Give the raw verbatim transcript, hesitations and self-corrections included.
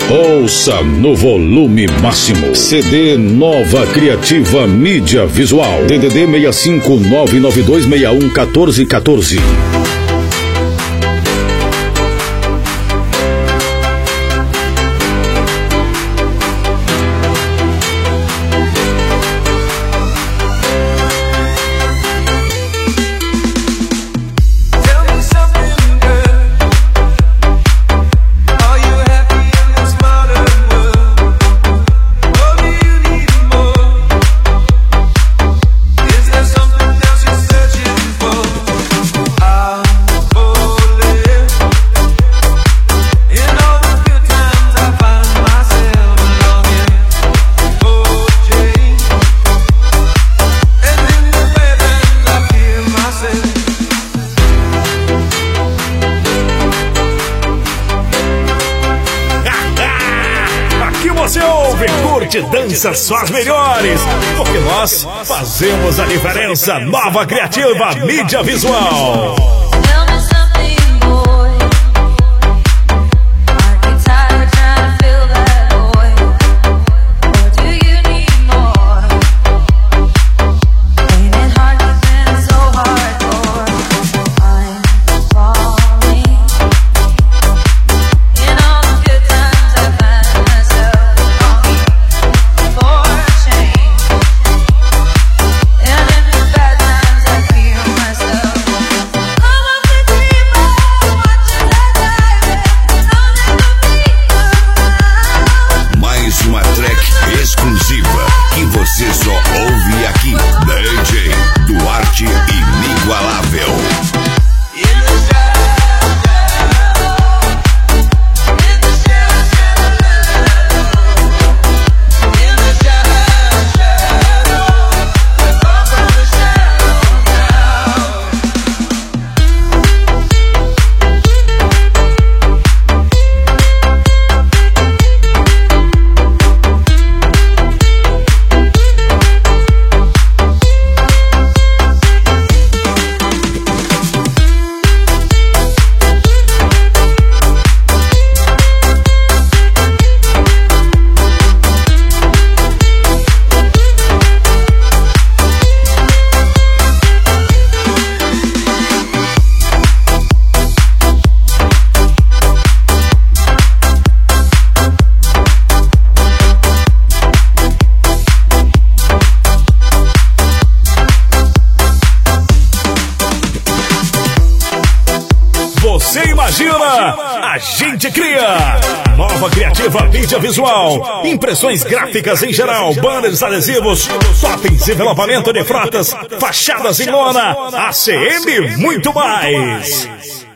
Ouça no volume máximo. C D Nova Criativa Mídia Visual. D D D seis cinco nove nove dois seis um um quatro um quatro. Você ouve, curte, dança só as melhores, porque nós fazemos a diferença. Nova Criativa Mídia Visual. Você só ouve aqui, D J Duarte Inigualável. Você imagina, a gente cria. Nova Criativa Mídia Visual. Impressões gráficas em geral, banners, adesivos, totens, envelopamento de frotas, fachadas em lona, A C M e muito mais.